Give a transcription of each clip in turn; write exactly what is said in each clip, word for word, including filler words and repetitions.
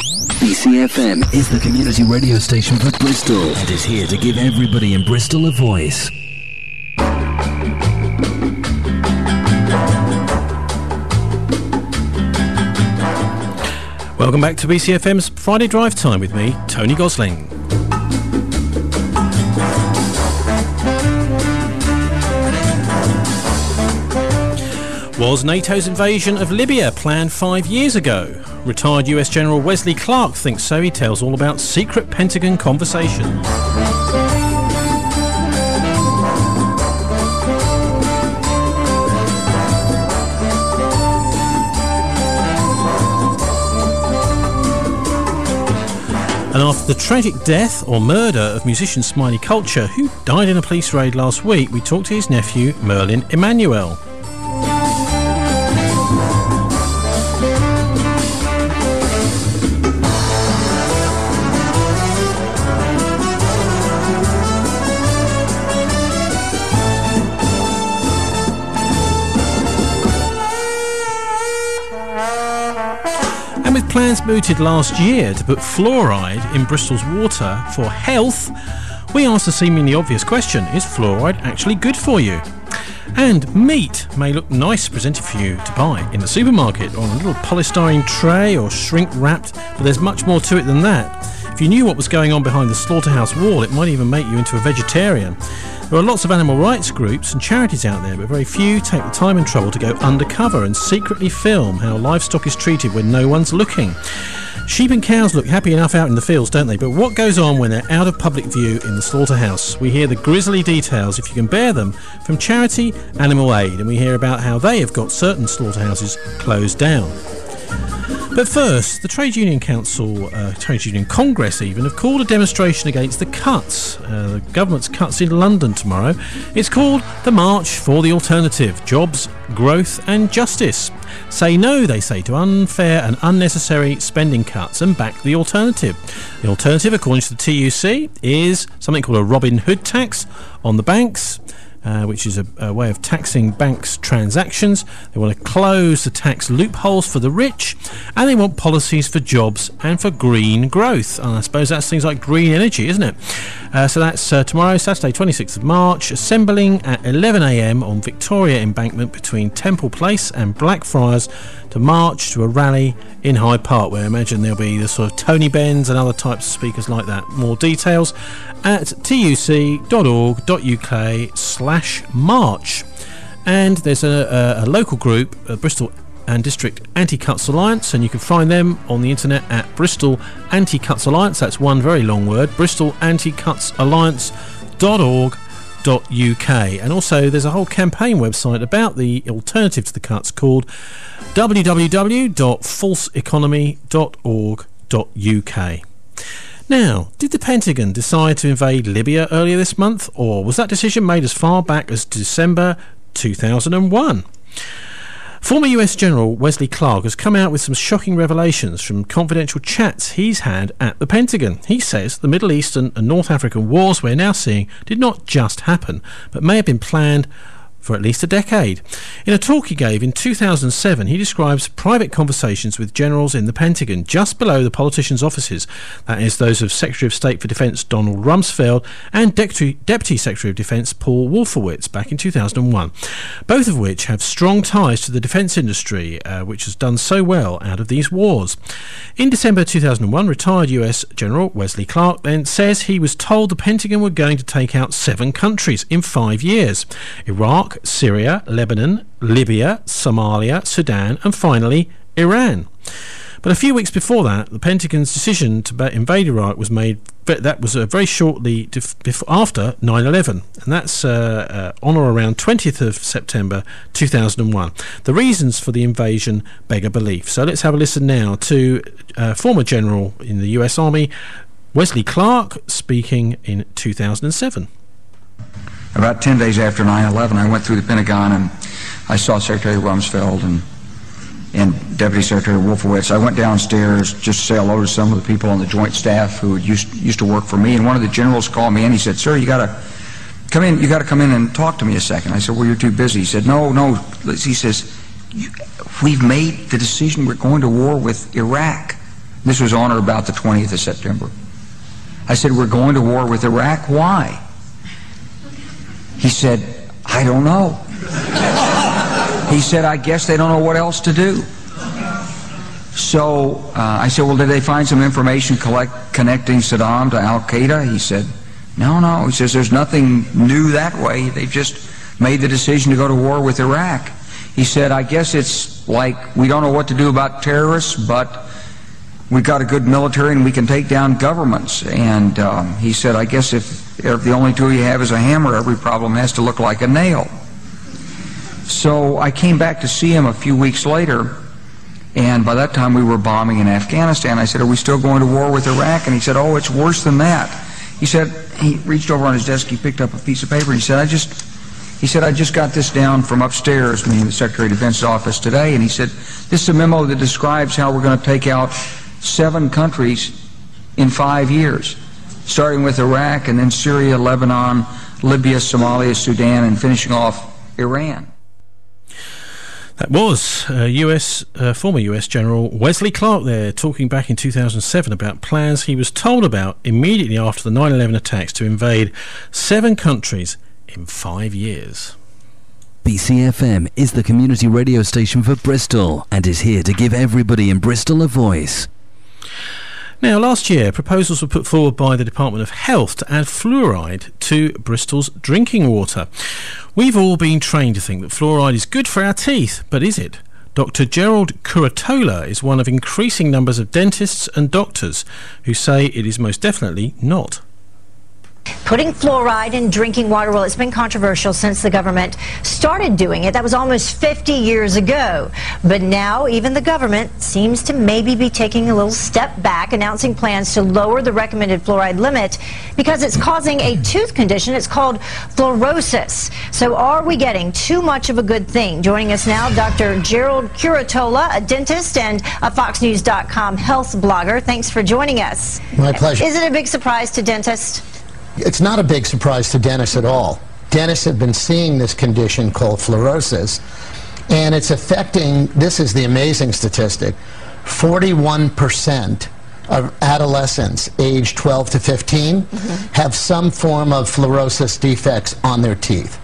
B C F M is the community radio station for Bristol and is here to give everybody in Bristol a voice. Welcome back to B C F M's Friday Drive Time with me, Tony Gosling. Was NATO's invasion of Libya planned five years ago? Retired U S General Wesley Clark thinks so. He tells all about secret Pentagon conversations. And after the tragic death or murder of musician Smiley Culture, who died in a police raid last week, we talked to his nephew, Merlin Emmanuel. Plans mooted last year to put fluoride in Bristol's water for health, we asked the seemingly obvious question, is fluoride actually good for you? And meat may look nice presented for you to buy in the supermarket on a little polystyrene tray or shrink wrapped, but there's much more to it than that. If you knew what was going on behind the slaughterhouse wall, it might even make you into a vegetarian. There are lots of animal rights groups and charities out there, but very few take the time and trouble to go undercover and secretly film how livestock is treated when no one's looking. Sheep and cows look happy enough out in the fields, don't they? But what goes on when they're out of public view in the slaughterhouse? We hear the grisly details, if you can bear them, from charity Animal Aid, and we hear about how they have got certain slaughterhouses closed down. But first, the Trade Union Council, uh, Trade Union Congress even, have called a demonstration against the cuts, uh, the government's cuts in London tomorrow. It's called the March for the Alternative, Jobs, Growth and Justice. Say no, they say, to unfair and unnecessary spending cuts and back the alternative. The alternative, according to the T U C, is something called a Robin Hood tax on the banks, Uh, which is a, a way of taxing banks' transactions. They want to close the tax loopholes for the rich, and they want policies for jobs and for green growth. And I suppose that's things like green energy, isn't it? Uh, so that's uh, tomorrow, Saturday, twenty-sixth of March, assembling at eleven a m on Victoria Embankment between Temple Place and Blackfriars to march to a rally in Hyde Park, where I imagine there'll be the sort of Tony Benns and other types of speakers like that. More details at tuc.org.uk slash march. And there's a, a, a local group, a Bristol and District Anti-Cuts Alliance, and you can find them on the internet at Bristol Anti-Cuts Alliance. That's one very long word, bristol anti cuts alliance dot org dot U K. And also there's a whole campaign website about the alternative to the cuts called w w w dot false economy dot org dot U K. Now, did the Pentagon decide to invade Libya earlier this month, or was that decision made as far back as December two thousand one? Former U S General Wesley Clark has come out with some shocking revelations from confidential chats he's had at the Pentagon. He says the Middle Eastern and North African wars we're now seeing did not just happen, but may have been planned for at least a decade. In a talk he gave in two thousand seven, he describes private conversations with generals in the Pentagon just below the politicians' offices, that is, those of Secretary of State for Defence Donald Rumsfeld and Deputy, Deputy Secretary of Defence Paul Wolfowitz back in two thousand one, both of which have strong ties to the defence industry, uh, which has done so well out of these wars. In December two thousand one, retired U S General Wesley Clark then says he was told the Pentagon were going to take out seven countries in five years: Iraq, Syria, Lebanon, Libya, Somalia, Sudan, and finally Iran. But a few weeks before that, the Pentagon's decision to invade Iraq was made. That was uh, very shortly def- after nine eleven, and that's uh, uh, on or around twentieth of September two thousand one. The reasons for the invasion beg a belief. So let's have a listen now to uh, former general in the U S Army, Wesley Clark, speaking in two thousand seven. About ten days after nine eleven, I went through the Pentagon and I saw Secretary Rumsfeld and, and Deputy Secretary Wolfowitz. I went downstairs just to say hello to some of the people on the joint staff who used, used to work for me, and one of the generals called me in. He said, "Sir, you got to come in. You got to come in and talk to me a second." I said, "Well, you're too busy." He said, "No, no." He says, "We've made the decision. We're going to war with Iraq." This was on or about the twentieth of September. I said, we're going to war with Iraq. Why? He said, I don't know. He said, I guess they don't know what else to do. So uh, I said, well, did they find some information collect, connecting Saddam to Al-Qaeda? He said, no, no. He says, there's nothing new that way. They've just made the decision to go to war with Iraq. He said, I guess it's like we don't know what to do about terrorists, but we've got a good military and we can take down governments. And um, he said, I guess if, if the only tool you have is a hammer, every problem has to look like a nail. So I came back to see him a few weeks later, and by that time we were bombing in Afghanistan. I said, are we still going to war with Iraq? And he said, oh, it's worse than that. He said, he reached over on his desk, he picked up a piece of paper, and he said, I just, he said, I just got this down from upstairs, meaning the Secretary of Defense's office today, and he said, this is a memo that describes how we're going to take out seven countries in five years, starting with Iraq and then Syria, Lebanon, Libya, Somalia, Sudan, and finishing off Iran. That was uh, U S uh, former U S General Wesley Clark there, talking back in two thousand seven about plans he was told about immediately after the nine eleven attacks to invade seven countries in five years. B C F M is the community radio station for Bristol and is here to give everybody in Bristol a voice. Now, last year, proposals were put forward by the Department of Health to add fluoride to Bristol's drinking water. We've all been trained to think that fluoride is good for our teeth, but is it? Doctor Gerald Curatola is one of increasing numbers of dentists and doctors who say it is most definitely not. Putting fluoride in drinking water, well, it's been controversial since the government started doing it. That was almost fifty years ago. But now even the government seems to maybe be taking a little step back, announcing plans to lower the recommended fluoride limit because it's causing a tooth condition. It's called fluorosis. So are we getting too much of a good thing? Joining us now, Doctor Gerald Curatola, a dentist and a Fox News dot com health blogger. Thanks for joining us. My pleasure. Is it a big surprise to dentists? It's not a big surprise to dentists at all. Dentists have been seeing this condition called fluorosis, and it's affecting, this is the amazing statistic, forty-one percent of adolescents aged twelve to fifteen mm-hmm. have some form of fluorosis defects on their teeth.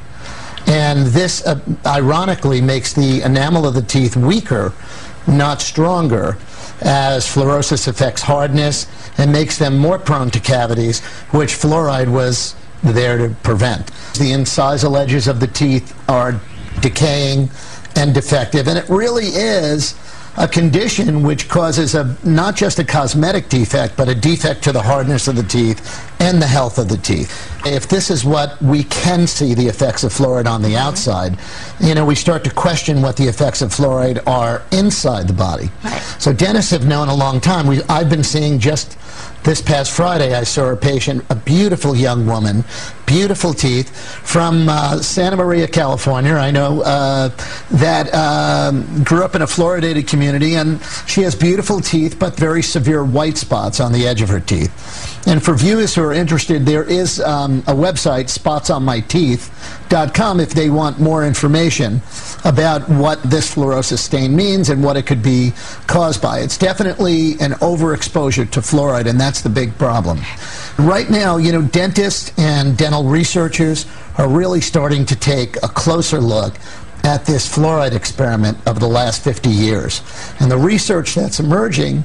And this, uh, ironically, makes the enamel of the teeth weaker, not stronger, as fluorosis affects hardness and makes them more prone to cavities, which fluoride was there to prevent. The incisal edges of the teeth are decaying and defective, and it really is a condition which causes a not just a cosmetic defect, but a defect to the hardness of the teeth and the health of the teeth. If this is what we can see the effects of fluoride on the outside, you know, we start to question what the effects of fluoride are inside the body. Right. So dentists have known a long time. We, I've been seeing just this past Friday, I saw a patient, a beautiful young woman, beautiful teeth, from uh, Santa Maria, California. I know uh, that um, grew up in a fluoridated community, and she has beautiful teeth, but very severe white spots on the edge of her teeth. And for viewers who are interested, there is um, a website, spots on my teeth dot com, if they want more information about what this fluorosis stain means and what it could be caused by. It's definitely an overexposure to fluoride, and that's the big problem. Right now, you know, dentists and dental researchers are really starting to take a closer look at this fluoride experiment of the last fifty years. And the research that's emerging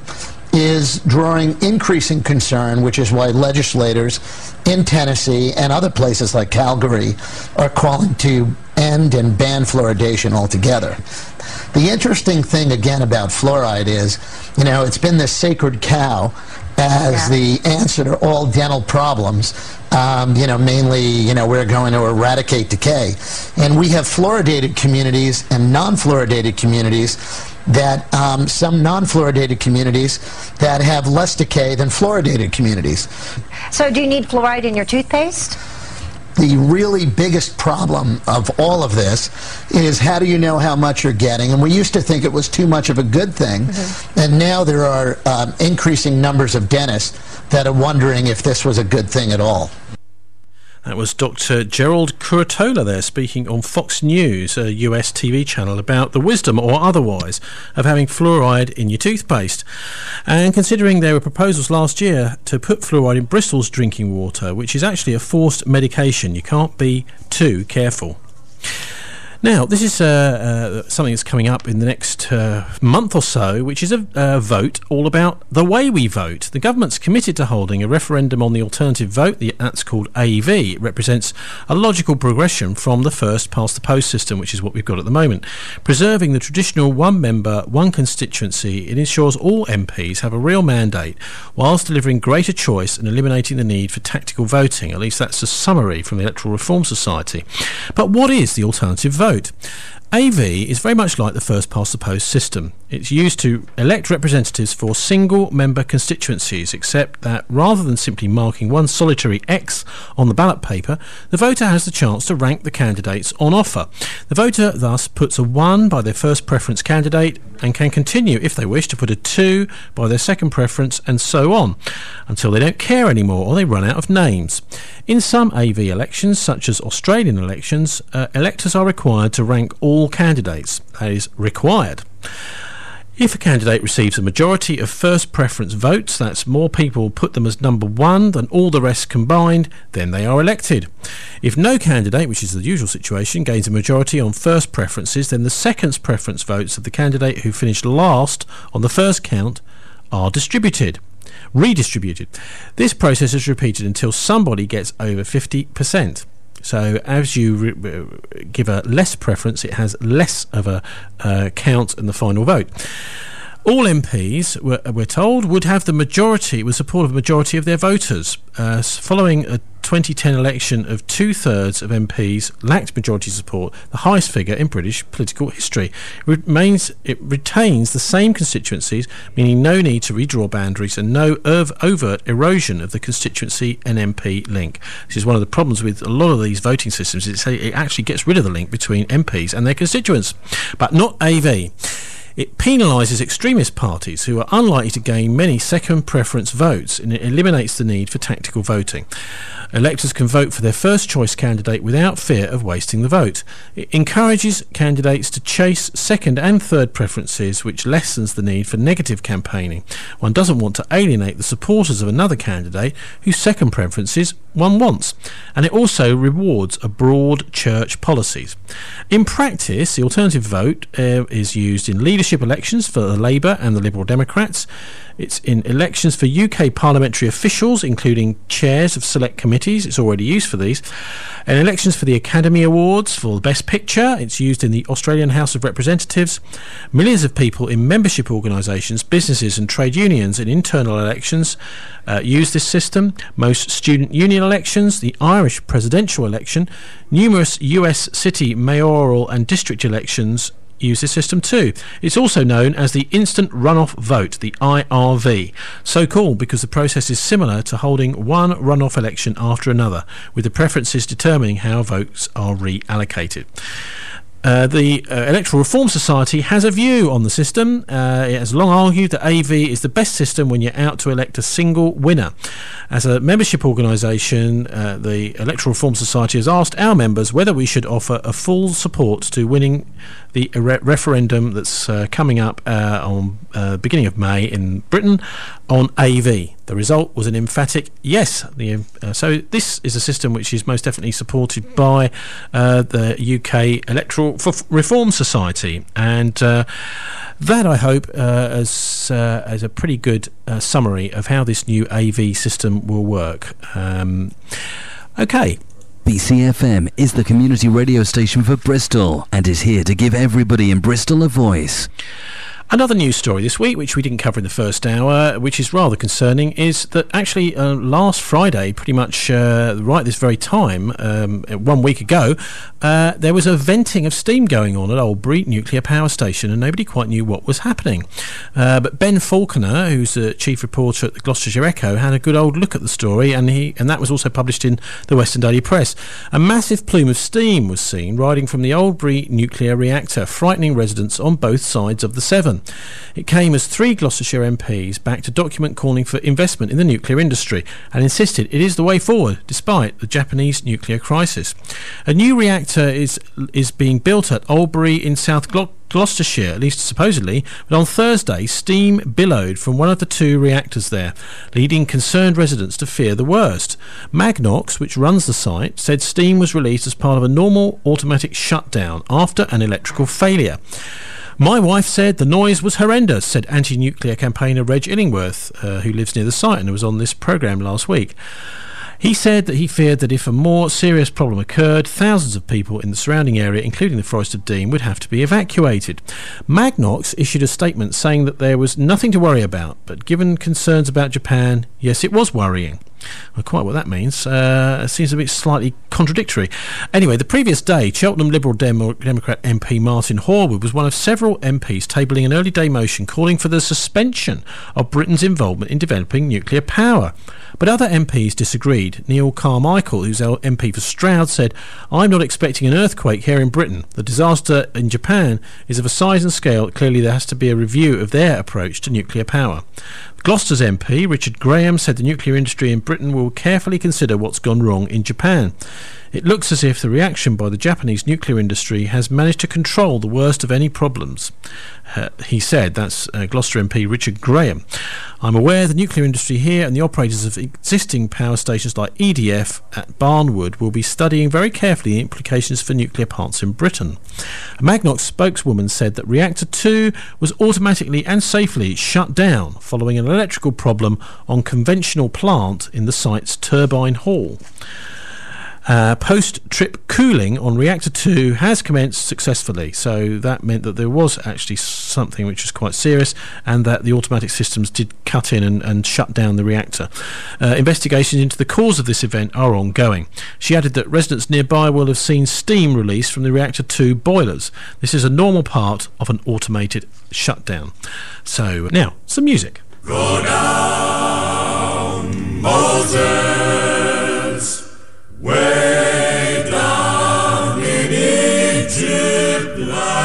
is drawing increasing concern, which is why legislators in Tennessee and other places like Calgary are calling to end and ban fluoridation altogether. The interesting thing, again, about fluoride is, you know, it's been this sacred cow as yeah. the answer to all dental problems. Um, you know, mainly, you know, we're going to eradicate decay. And we have fluoridated communities and non-fluoridated communities that um, some non-fluoridated communities that have less decay than fluoridated communities. So do you need fluoride in your toothpaste? The really biggest problem of all of this is how do you know how much you're getting? And we used to think it was too much of a good thing, mm-hmm. and now there are um, increasing numbers of dentists that are wondering if this was a good thing at all. That was Doctor Gerald Curatola there speaking on Fox News, a U S T V channel, about the wisdom or otherwise of having fluoride in your toothpaste. And considering there were proposals last year to put fluoride in Bristol's drinking water, which is actually a forced medication, you can't be too careful. Now, this is uh, uh, something that's coming up in the next uh, month or so, which is a uh, vote all about the way we vote. The government's committed to holding a referendum on the alternative vote. The, that's called A V. It represents a logical progression from the first-past-the-post system, which is what we've got at the moment. Preserving the traditional one-member, one-constituency, it ensures all M Ps have a real mandate, whilst delivering greater choice and eliminating the need for tactical voting. At least that's a summary from the Electoral Reform Society. But what is the alternative vote? A V is very much like the first-past-the-post system. It's used to elect representatives for single-member constituencies, except that rather than simply marking one solitary X on the ballot paper, the voter has the chance to rank the candidates on offer. The voter thus puts a one by their first preference candidate and can continue, if they wish, to put a two by their second preference, and so on, until they don't care anymore or they run out of names. In some A V elections, such as Australian elections, uh, electors are required to rank all candidates. That is required. If a candidate receives a majority of first preference votes, that's more people put them as number one than all the rest combined, then they are elected. If no candidate, which is the usual situation, gains a majority on first preferences, then the second preference votes of the candidate who finished last on the first count are distributed. Redistributed. This process is repeated until somebody gets over fifty percent. So as you re- give a less preference, it has less of a uh, count in the final vote. All M Ps, we're, we're told, would have the majority, with support of a majority of their voters. Uh, following a twenty ten election of two-thirds of M Ps lacked majority support, the highest figure in British political history. It, remains, it retains the same constituencies, meaning no need to redraw boundaries and no ov- overt erosion of the constituency and M P link. This is one of the problems with a lot of these voting systems. It's, it actually gets rid of the link between M Ps and their constituents, but not A V. It penalises extremist parties who are unlikely to gain many second preference votes, and it eliminates the need for tactical voting. Electors can vote for their first choice candidate without fear of wasting the vote. It encourages candidates to chase second and third preferences, which lessens the need for negative campaigning. One doesn't want to alienate the supporters of another candidate whose second preferences one wants. And it also rewards a broad church policies. In practice, the alternative vote uh, is used in leadership elections for the Labour and the Liberal Democrats. It's in elections for U K parliamentary officials, including chairs of select committees. It's already used for these. And elections for the Academy Awards for the Best Picture. It's used in the Australian House of Representatives. Millions of people in membership organisations, businesses and trade unions in internal elections uh, use this system. Most student union elections, the Irish presidential election, numerous U S city mayoral and district elections use this system too. It's also known as the instant runoff vote, the I R V. So called because the process is similar to holding one runoff election after another, with the preferences determining how votes are reallocated. Uh, the uh, Electoral Reform Society has a view on the system. Uh, it has long argued that A V is the best system when you're out to elect a single winner. As a membership organisation, uh, the Electoral Reform Society has asked our members whether we should offer a full support to winning the re- referendum that's uh, coming up uh, on uh, beginning of May in Britain on A V. The result was an emphatic yes. The, uh, so this is a system which is most definitely supported by uh, the U K Electoral F- Reform Society, and uh, that I hope uh, as uh, as a pretty good uh, summary of how this new A V system will work. Um, okay. B C F M is the community radio station for Bristol and is here to give everybody in Bristol a voice. Another news story this week, which we didn't cover in the first hour, which is rather concerning, is that actually uh, last Friday, pretty much uh, right this very time, um, one week ago, uh, there was a venting of steam going on at Oldbury Nuclear Power Station, and nobody quite knew what was happening. Uh, but Ben Falconer, who's the chief reporter at the Gloucestershire Echo, had a good old look at the story, and he and that was also published in the Western Daily Press. A massive plume of steam was seen riding from the Oldbury nuclear reactor, frightening residents on both sides of the Severn. It came as three Gloucestershire M Ps backed a document calling for investment in the nuclear industry and insisted it is the way forward, despite the Japanese nuclear crisis. A new reactor is is being built at Albury in South Glo- Gloucestershire, at least supposedly, but on Thursday steam billowed from one of the two reactors there, leading concerned residents to fear the worst. Magnox, which runs the site, said steam was released as part of a normal automatic shutdown after an electrical failure. My wife said the noise was horrendous, said anti-nuclear campaigner Reg Illingworth, uh, who lives near the site and was on this programme last week. He said that he feared that if a more serious problem occurred, thousands of people in the surrounding area, including the Forest of Dean, would have to be evacuated. Magnox issued a statement saying that there was nothing to worry about, but given concerns about Japan, yes, it was worrying. Well, quite what that means uh, it seems a bit slightly contradictory. Anyway, the previous day, Cheltenham Liberal Demo- Democrat M P Martin Horwood was one of several M Ps tabling an early day motion calling for the suspension of Britain's involvement in developing nuclear power. But other M Ps disagreed. Neil Carmichael, who's our M P for Stroud, said, "I'm not expecting an earthquake here in Britain. The disaster in Japan is of a size and scale that clearly there has to be a review of their approach to nuclear power." Gloucester's M P, Richard Graham, said the nuclear industry in Britain will carefully consider what's gone wrong in Japan. It looks as if the reaction by the Japanese nuclear industry has managed to control the worst of any problems. Uh, he said, that's uh, Gloucester M P Richard Graham. "I'm aware the nuclear industry here and the operators of existing power stations like E D F at Barnwood will be studying very carefully the implications for nuclear plants in Britain." A Magnox spokeswoman said that Reactor two was automatically and safely shut down following an electrical problem on conventional plant in the site's turbine hall. Uh, post-trip cooling on Reactor two has commenced successfully, so that meant that there was actually something which was quite serious and that the automatic systems did cut in and, and shut down the reactor. Uh, investigations into the cause of this event are ongoing. She added that residents nearby will have seen steam released from the Reactor two boilers. This is a normal part of an automated shutdown. So now, some music. Go down, Moses, way down in Egypt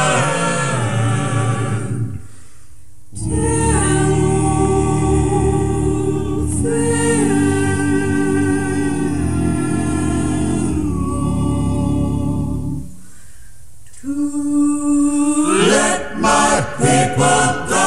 land. Tell Pharaoh to let my people go.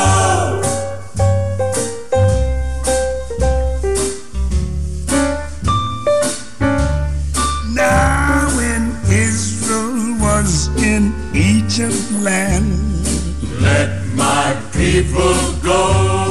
In Egypt land, let my people go.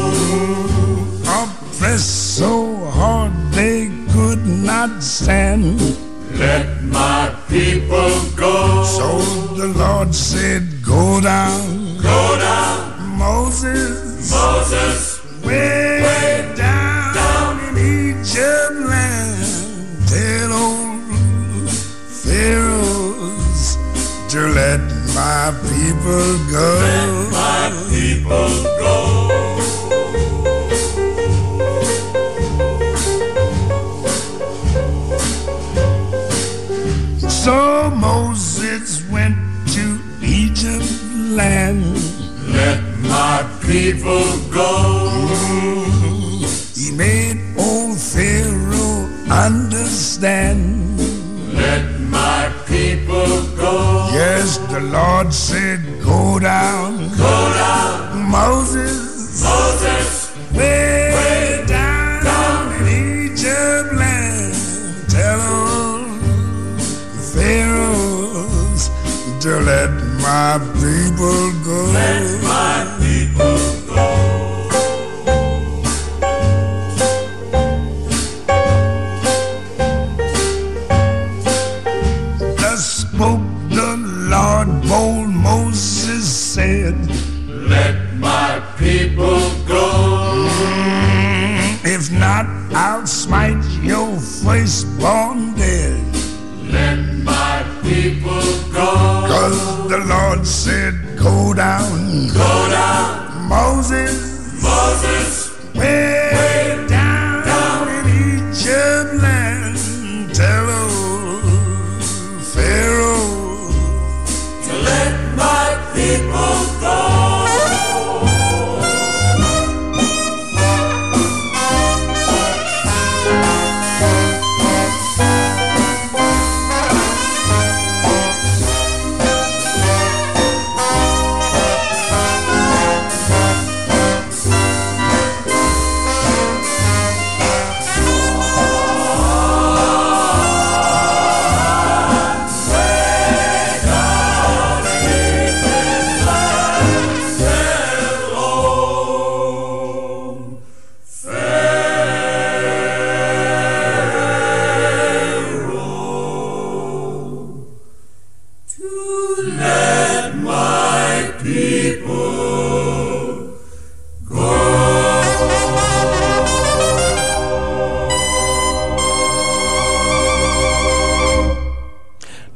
Oppressed so hard they could not stand, let my people go. So the Lord said, go down, go down, Moses, Moses, way, way down, down in Egypt land. Tell old Pharaoh to let my people go. Let my people go. So Moses went to Egypt land. Let my people go. He made old Pharaoh understand. Let my people go. Yes, the Lord said, go down, go down, Moses, Moses, way, way down, down in Egypt land. Tell Pharaohs to let my people go. Let my people go. Old Moses said, let my people go. If not, I'll smite your firstborn dead. Let my people go. 'Cause the Lord said, go down, go down, Moses, Moses, way, way down, down in Egypt land. Tell old Pharaoh, let my people go.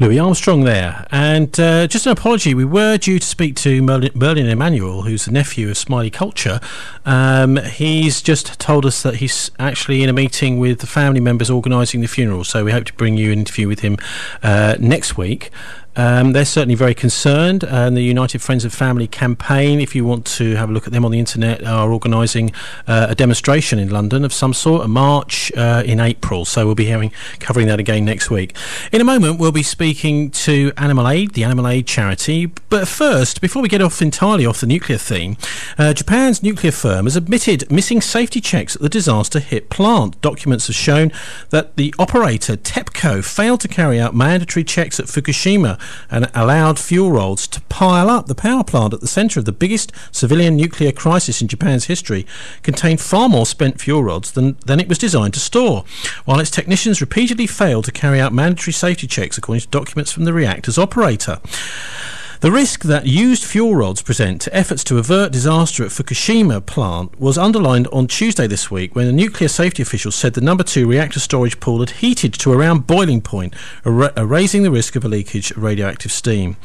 Louis Armstrong there. And uh, just an apology, we were due to speak to Merlin, Merlin Emanuel, who's the nephew of Smiley Culture. Um, he's just told us that he's actually in a meeting with the family members organising the funeral, so we hope to bring you an interview with him uh, next week. Um, they're certainly very concerned, and the United Friends of Family campaign, if you want to have a look at them on the internet, are organising uh, a demonstration in London of some sort, a march uh, in April, so we'll be hearing, covering that again next week. In a moment we'll be speaking to Animal Aid, the Animal Aid charity, but first, before we get off entirely off the nuclear theme, uh, Japan's nuclear firm has admitted missing safety checks at the disaster-hit plant. Documents have shown that the operator, TEPCO, failed to carry out mandatory checks at Fukushima and allowed fuel rods to pile up. The power plant at the centre of the biggest civilian nuclear crisis in Japan's history contained far more spent fuel rods than, than it was designed to store, while its technicians repeatedly failed to carry out mandatory safety checks according to documents from the reactor's operator. The risk that used fuel rods present to efforts to avert disaster at Fukushima plant was underlined on Tuesday this week when the nuclear safety officials said the number two reactor storage pool had heated to around boiling point, er- raising the risk of a leakage of radioactive steam.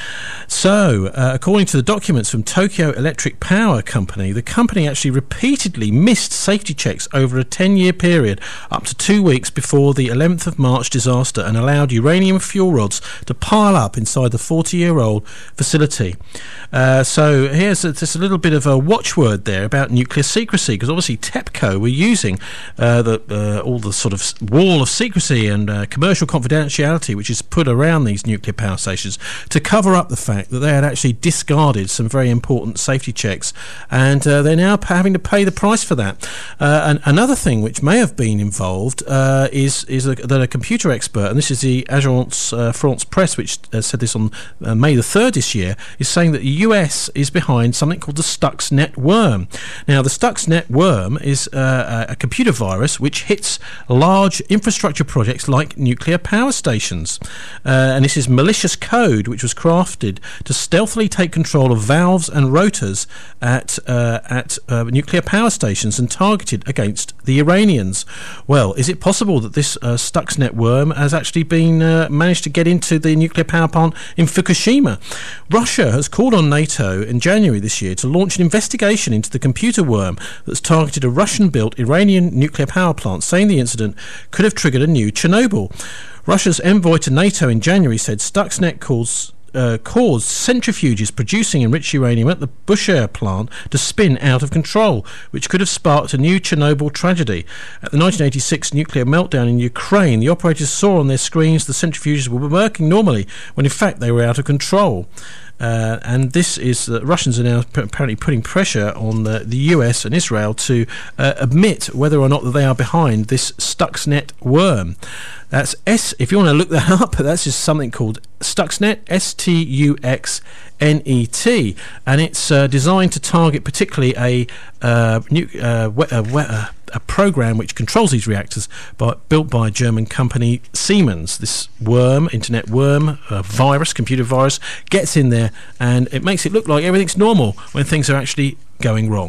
So, uh, according to the documents from Tokyo Electric Power Company, the company actually repeatedly missed safety checks over a ten-year period, up to two weeks before the eleventh of March disaster, and allowed uranium fuel rods to pile up inside the forty-year-old facility. Uh, so here's a, just a little bit of a watchword there about nuclear secrecy, because obviously TEPCO were using uh, the, uh, all the sort of wall of secrecy and uh, commercial confidentiality which is put around these nuclear power stations to cover up the fact that they had actually discarded some very important safety checks, and uh, they're now p- having to pay the price for that. Uh, and another thing which may have been involved uh, is is a, that a computer expert, and this is the Agence uh, France Presse, which uh, said this on uh, May the third this year, is saying that the U S is behind something called the Stuxnet worm. Now, the Stuxnet worm is uh, a computer virus which hits large infrastructure projects like nuclear power stations, uh, and this is malicious code which was crafted to stealthily take control of valves and rotors at uh, at uh, nuclear power stations and targeted against the Iranians. Well, is it possible that this uh, Stuxnet worm has actually been uh, managed to get into the nuclear power plant in Fukushima? Russia has called on NATO in January this year to launch an investigation into the computer worm that's targeted a Russian-built Iranian nuclear power plant, saying the incident could have triggered a new Chernobyl. Russia's envoy to NATO in January said Stuxnet calls Uh, caused centrifuges producing enriched uranium at the Bushehr plant to spin out of control, which could have sparked a new Chernobyl tragedy. At the nineteen eighty-six nuclear meltdown in Ukraine, the operators saw on their screens the centrifuges were working normally, when in fact they were out of control. Uh, and this is the uh, Russians are now p- apparently putting pressure on the, the U S and Israel to uh, admit whether or not that they are behind this Stuxnet worm. That's S. If you want to look that up, that's just something called Stuxnet, S T U X N E T, and it's uh, designed to target particularly a uh, new, uh, we- uh, we- uh, a program which controls these reactors, by, built by a German company, Siemens. This worm, internet worm, uh, virus, computer virus, gets in there and it makes it look like everything's normal when things are actually going wrong.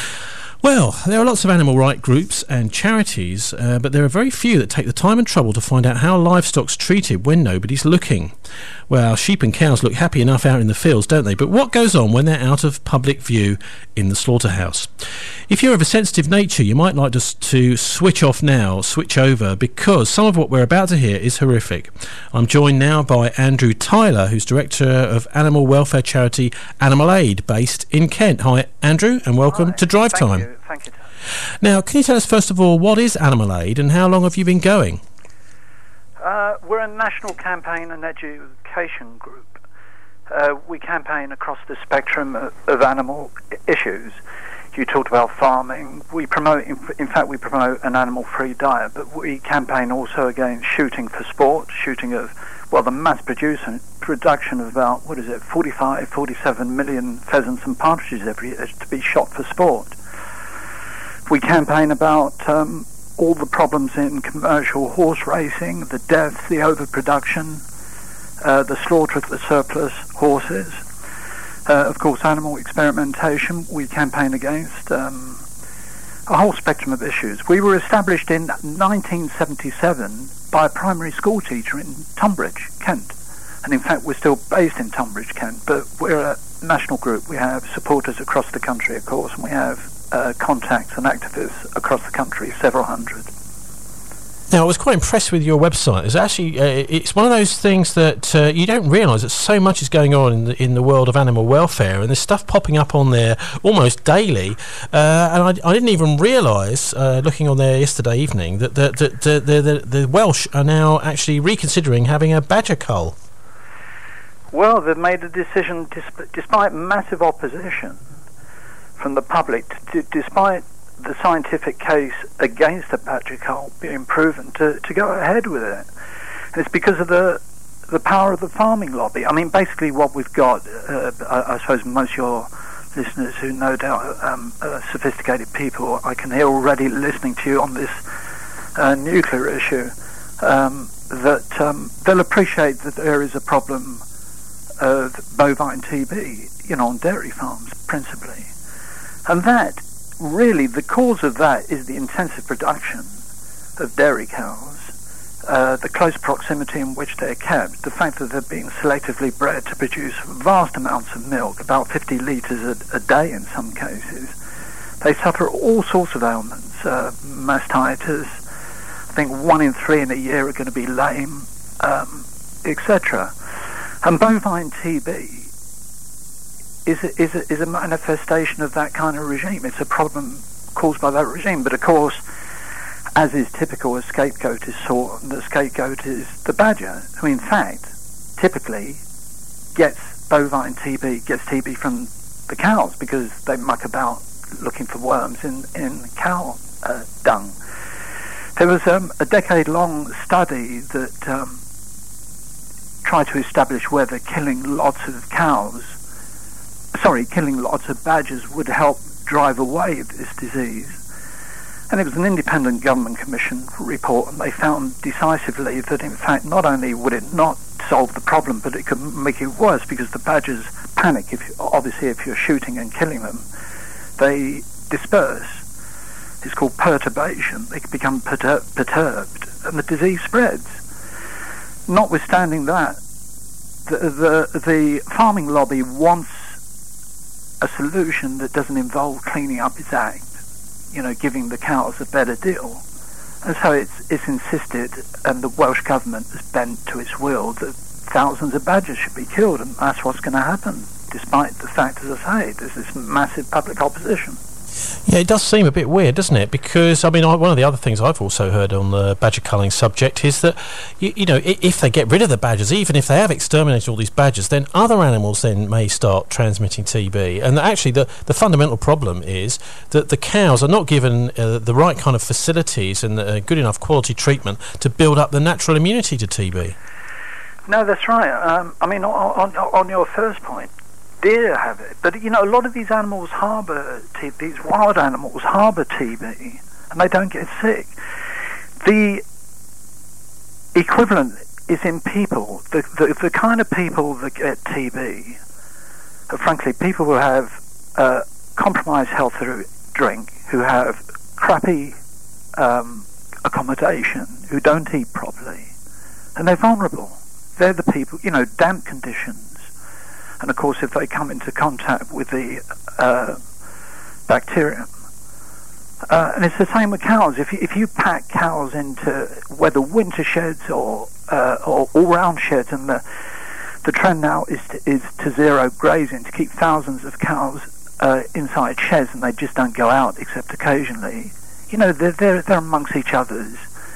Well, there are lots of animal rights groups and charities, uh, but there are very few that take the time and trouble to find out how livestock's treated when nobody's looking. Well, sheep and cows look happy enough out in the fields, don't they? But what goes on when they're out of public view in the slaughterhouse? If you're of a sensitive nature, you might like just to switch off now, switch over, because some of what we're about to hear is horrific. I'm joined now by Andrew Tyler, who's director of animal welfare charity Animal Aid, based in Kent. Hi, Andrew, and welcome Hi. to Drive Thank Time. You. Thank you. Now, can you tell us first of all, what is Animal Aid and how long have you been going? Uh, we're a national campaign and education group. Uh, we campaign across the spectrum of, of animal I- issues. You talked about farming. We promote, in, in fact, we promote an animal-free diet, but we campaign also against shooting for sport, shooting of, well, the mass production, production of about, what is it, forty-five, forty-seven million pheasants and partridges every year to be shot for sport. We campaign about um, all the problems in commercial horse racing, the deaths, the overproduction, uh, the slaughter of the surplus horses. Uh, of course, animal experimentation, we campaign against um, a whole spectrum of issues. We were established in nineteen seventy-seven by a primary school teacher in Tunbridge, Kent. And in fact, we're still based in Tunbridge, Kent, but we're a national group. We have supporters across the country, of course, and we have uh, contacts and activists across the country, several hundred. Now, I was quite impressed with your website. It's actually, uh, it's one of those things that uh, you don't realise that so much is going on in the, in the world of animal welfare, and there's stuff popping up on there almost daily. Uh, and I, I didn't even realise, uh, looking on there yesterday evening, that the, the, the, the, the, the Welsh are now actually reconsidering having a badger cull. Well, they've made a decision, disp- despite massive opposition from the public, to, despite the scientific case against the badger cull being proven, to, to go ahead with it. And it's because of the the power of the farming lobby. I mean, basically what we've got, uh, I, I suppose most of your listeners who no doubt um, are sophisticated people, I can hear already listening to you on this uh, nuclear issue, um, that um, they'll appreciate that there is a problem of bovine T B, you know, on dairy farms principally. And that, really, the cause of that is the intensive production of dairy cows, uh, the close proximity in which they're kept, the fact that they're being selectively bred to produce vast amounts of milk, about fifty litres a, a day in some cases. They suffer all sorts of ailments, uh, mastitis. I think one in three in a year are going to be lame, um, et cetera. And bovine T B is a, is, a, is a manifestation of that kind of regime. It's a problem caused by that regime. But of course, as is typical, a scapegoat is sought, and the scapegoat is the badger, who in fact typically gets bovine T B, gets T B from the cows because they muck about looking for worms in, in cow uh, dung. There was um, a decade-long study that um, tried to establish whether killing lots of cows, sorry, killing lots of badgers would help drive away this disease. And it was an independent government commission report, and they found decisively that in fact not only would it not solve the problem, but it could make it worse, because the badgers panic, if you, obviously if you're shooting and killing them. They disperse. It's called perturbation. They become pertur- perturbed, and the disease spreads. Notwithstanding that, the, the, the farming lobby wants a solution that doesn't involve cleaning up its act, you know, giving the cows a better deal. And so it's, it's insisted, and the Welsh government has bent to its will, that thousands of badgers should be killed, and that's what's going to happen, despite the fact, as I say, there's this massive public opposition. Yeah, it does seem a bit weird, doesn't it? Because, I mean, I, one of the other things I've also heard on the badger culling subject is that, you, you know, if, if they get rid of the badgers, even if they have exterminated all these badgers, then other animals then may start transmitting T B. And actually, the, the fundamental problem is that the cows are not given uh, the right kind of facilities and uh, good enough quality treatment to build up the natural immunity to T B. No, that's right. Um, I mean, on, on, on your first point, deer have it, but you know, a lot of these animals harbour T B. These wild animals harbour T B, and they don't get sick. The equivalent is in people. The the, the kind of people that get T B are, frankly, people who have uh, compromised health through drink, who have crappy um, accommodation, who don't eat properly, and they're vulnerable. They're the people, you know, damp conditions. And of course, if they come into contact with the uh, bacterium, uh, and it's the same with cows. If you, if you pack cows into whether winter sheds or uh, or all-round sheds, and the the trend now is to, is to zero grazing, to keep thousands of cows uh, inside sheds, and they just don't go out except occasionally. You know, they're they're, they're amongst each other's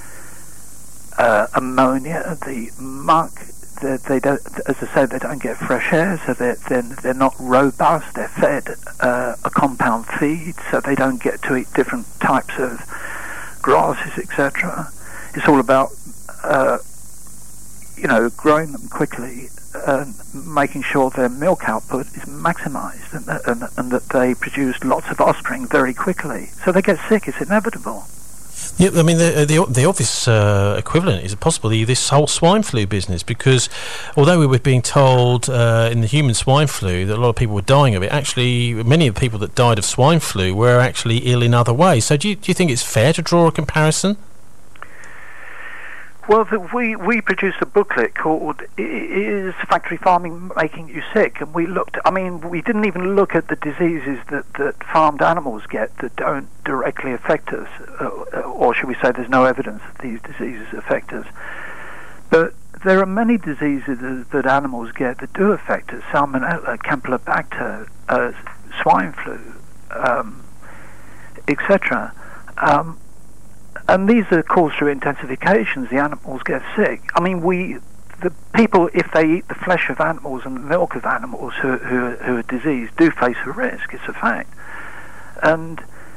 uh, ammonia, the muck. They, they don't, as I say, they don't get fresh air, so they're, they're, they're not robust. They're fed uh, a compound feed, so they don't get to eat different types of grasses, et cetera. It's all about, uh, you know, growing them quickly and making sure their milk output is maximised, and, and, and that they produce lots of offspring very quickly. So they get sick. It's inevitable. Yeah, I mean, the the, the obvious uh, equivalent is possibly this whole swine flu business, because although we were being told uh, in the human swine flu that a lot of people were dying of it, actually many of the people that died of swine flu were actually ill in other ways. So do you, do you think it's fair to draw a comparison? Well, the, we we produced a booklet called "Is Factory Farming Making You Sick?" and we looked. I mean, we didn't even look at the diseases that, that farmed animals get that don't directly affect us, uh, or should we say, there's no evidence that these diseases affect us. But there are many diseases that animals get that do affect us: Salmonella, Campylobacter, uh, swine flu, um, et cetera. Um, And these are caused through intensifications. The animals get sick. I mean, we, the people, if they eat the flesh of animals and the milk of animals who, who, who are diseased, do face a risk. It's a fact. And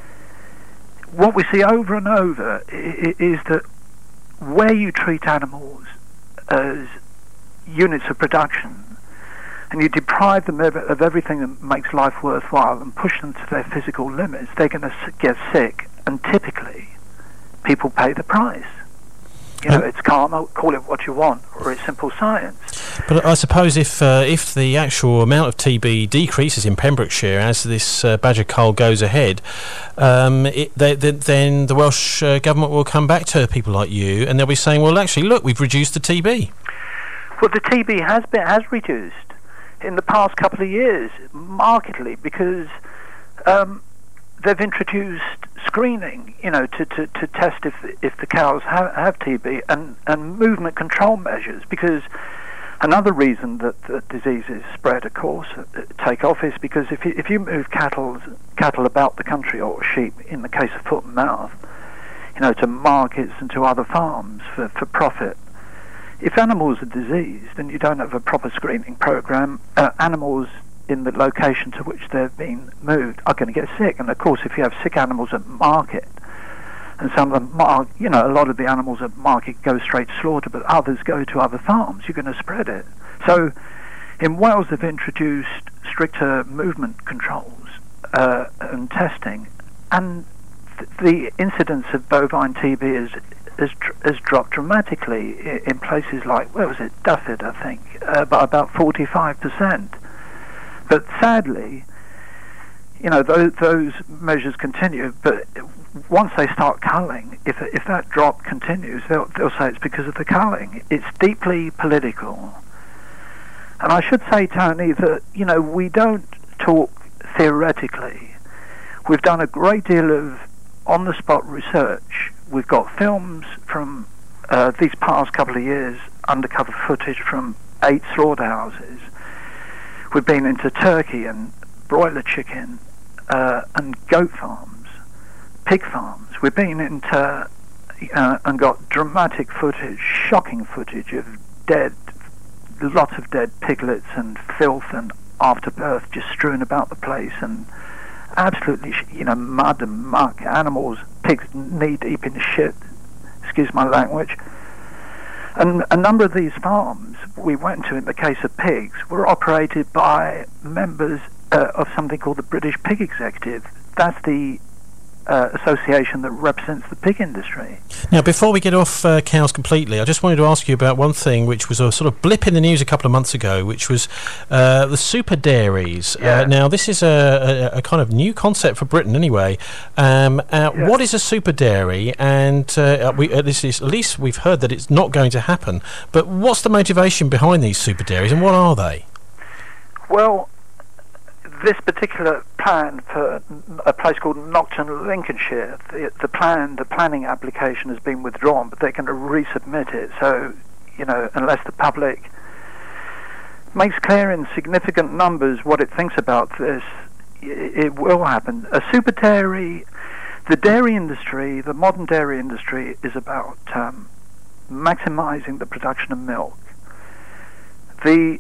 what we see over and over is that where you treat animals as units of production and you deprive them of, of everything that makes life worthwhile and push them to their physical limits, they're going to get sick. And typically, people pay the price. You know, it's karma, call it what you want, or it's simple science. But I suppose if uh, if the actual amount of T B decreases in Pembrokeshire as this uh, Badger Cull goes ahead, um, it, they, they, then the Welsh uh, Government will come back to people like you and they'll be saying, well, actually, look, we've reduced the T B. Well, the T B has been has reduced in the past couple of years, markedly, because um, they've introduced screening, you know, to, to, to test if if the cows have, have T B, and, and movement control measures, because another reason that, that diseases spread, of course, uh, take off is because if you, if you move cattle cattle about the country, or sheep in the case of foot and mouth, you know, to markets and to other farms for, for profit, if animals are diseased and you don't have a proper screening program, uh, animals in the location to which they've been moved are going to get sick. And of course, if you have sick animals at market, and some of them, mar- you know, a lot of the animals at market go straight to slaughter, but others go to other farms, you're going to spread it. So in Wales, they've introduced stricter movement controls uh, and testing, and th- the incidence of bovine T B is has, has dropped dramatically in, in places like, where was it, Dufford, I think, uh, by about forty-five percent. But sadly, you know, those, those measures continue. But once they start culling, if if that drop continues, they'll they'll say it's because of the culling. It's deeply political. And I should say, Tony, that, you know, we don't talk theoretically. We've done a great deal of on-the-spot research. We've got films from uh, these past couple of years, undercover footage from eight slaughterhouses. We've been into turkey and broiler chicken uh, and goat farms, pig farms. We've been into uh, and got dramatic footage, shocking footage of dead, lots of dead piglets and filth and afterbirth just strewn about the place, and absolutely, you know, mud and muck, animals, pigs knee deep in shit, excuse my language. And a number of these farms we went to, in the case of pigs, were operated by members uh, of something called the British Pig Executive. That's the uh, association that represents the pig industry. Now, before we get off uh, cows completely, I just wanted to ask you about one thing which was a sort of blip in the news a couple of months ago, which was uh, the super dairies. Yeah. Uh, now, this is a, a, a kind of new concept for Britain anyway. Um, uh, Yeah. What is a super dairy? And uh, we, uh, this is, at least we've heard that it's not going to happen. But what's the motivation behind these super dairies, and what are they? Well, this particular plan for a place called Nocton, Lincolnshire, the, the plan, the planning application has been withdrawn, but they're going to resubmit it. So, you know, unless the public makes clear in significant numbers what it thinks about this, it, it will happen. A super dairy, the dairy industry, the modern dairy industry, is about um, maximizing the production of milk. The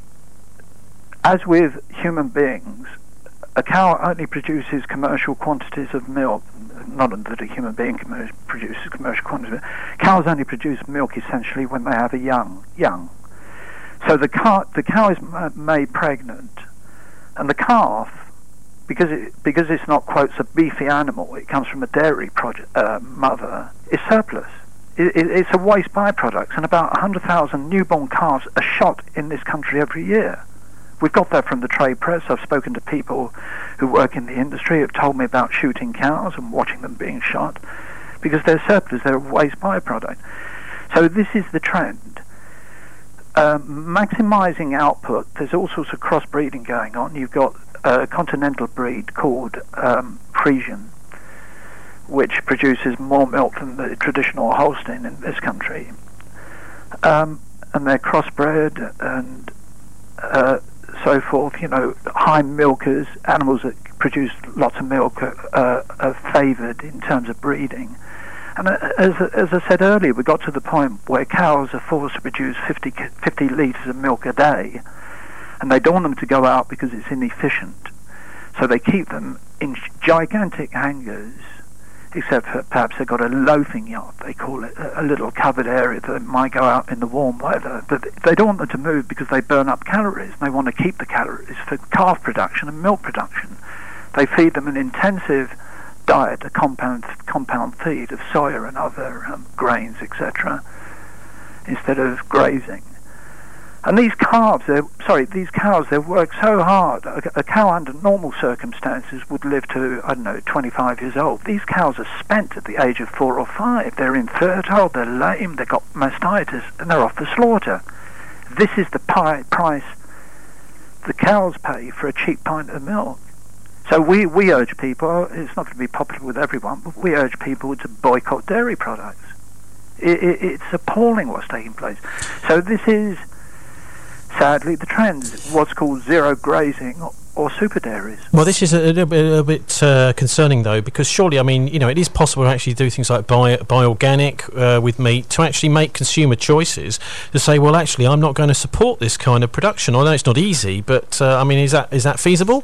As with human beings, a cow only produces commercial quantities of milk. Not that a human being commer- produces commercial quantities. Cows only produce milk essentially when they have a young. Young. So the cow, the cow is ma- made pregnant, and the calf, because it, because it's not, quotes, a beefy animal, it comes from a dairy project, uh, mother, is surplus. It, it, it's a waste byproduct, and about one hundred thousand newborn calves are shot in this country every year. We've got that from the trade press. I've spoken to people who work in the industry who have told me about shooting cows and watching them being shot, because they're surplus, they're a waste byproduct. So this is the trend. Uh, maximising output, there's all sorts of crossbreeding going on. You've got a continental breed called um, Friesian, which produces more milk than the traditional Holstein in this country. Um, and they're crossbred and uh, so forth, you know, high milkers, animals that produce lots of milk are, uh, are favoured in terms of breeding. And uh, as, as I said earlier, we got to the point where cows are forced to produce fifty, fifty litres of milk a day, and they don't want them to go out because it's inefficient. So they keep them in gigantic hangars, except for perhaps they've got a loafing yard, they call it, a little covered area that might go out in the warm weather. But they don't want them to move because they burn up calories, and they want to keep the calories for calf production and milk production. They feed them an intensive diet, a compound compound feed of soya and other um, grains, et cetera, instead of grazing. And these calves, they're, sorry, these cows, they work so hard. A, a cow under normal circumstances would live to, I don't know, twenty-five years old. These cows are spent at the age of four or five. They're infertile, they're lame, they've got mastitis, and they're off the slaughter. This is the pi- price the cows pay for a cheap pint of milk. So we, we urge people, it's not going to be popular with everyone, but we urge people to boycott dairy products. It, it, it's appalling what's taking place. So this is, sadly, the trend, what's called zero grazing or, or super dairies. Well, this is a, a little bit, a little bit uh, concerning, though, because surely, I mean, you know, it is possible to actually do things like buy, buy organic uh, with meat, to actually make consumer choices, to say, well, actually, I'm not going to support this kind of production. I know it's not easy, but, uh, I mean, is that is that feasible?